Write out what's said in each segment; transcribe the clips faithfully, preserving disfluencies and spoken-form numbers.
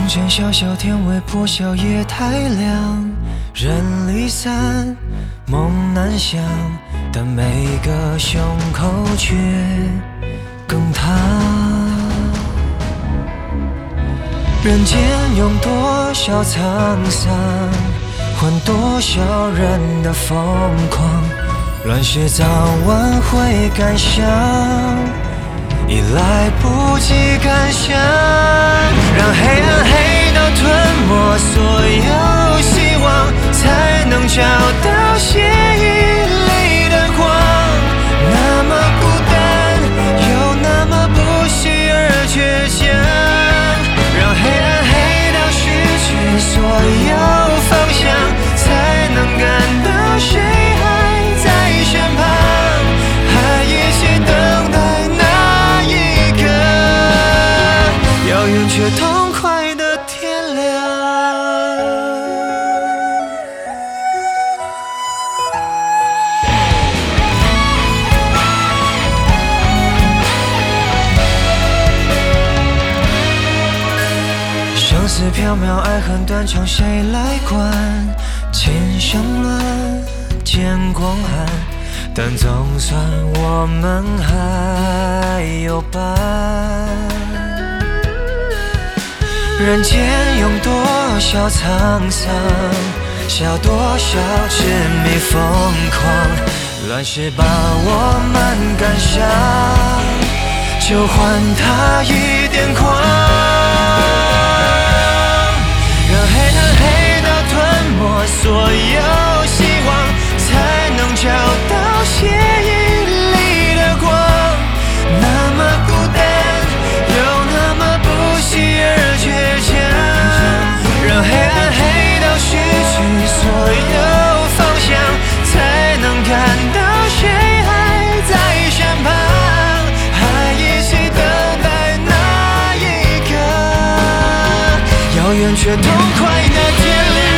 间小小天微破晓夜太亮，人离散，梦难想，但每个胸口却更烫。人间用多少沧桑，换多少人的疯狂，乱世早晚会感伤，已来不及感想，让黑暗黑到吞没所有希望，才能找到血液里的光。那么孤单，又那么不息而倔强，让黑暗黑到失去所有方向，才能感到谁还在身旁，还一起等待那一个遥远却痛快的天亮。生死缥缈，爱恨断肠，谁来管？琴声乱，剑光寒，但总算我们还有伴。人间用多少沧桑，笑多少痴迷疯狂，乱世把我们赶上，就还他一点光，让黑暗黑到吞没所有希望，才能找到血液里的光。那么孤单，又那么不息而倔强，让黑暗黑到失去所有方向，才能感到谁还在身旁，还一起等待那一个遥远却痛快的天亮。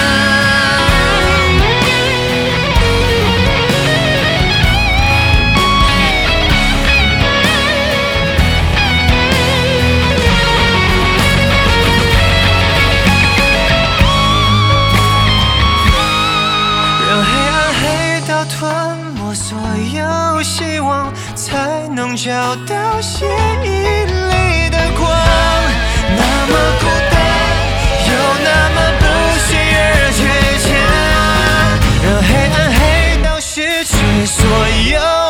吞没所有希望，才能找到血液里的光。那么孤单，又那么不息而倔强，让黑暗黑到失去所有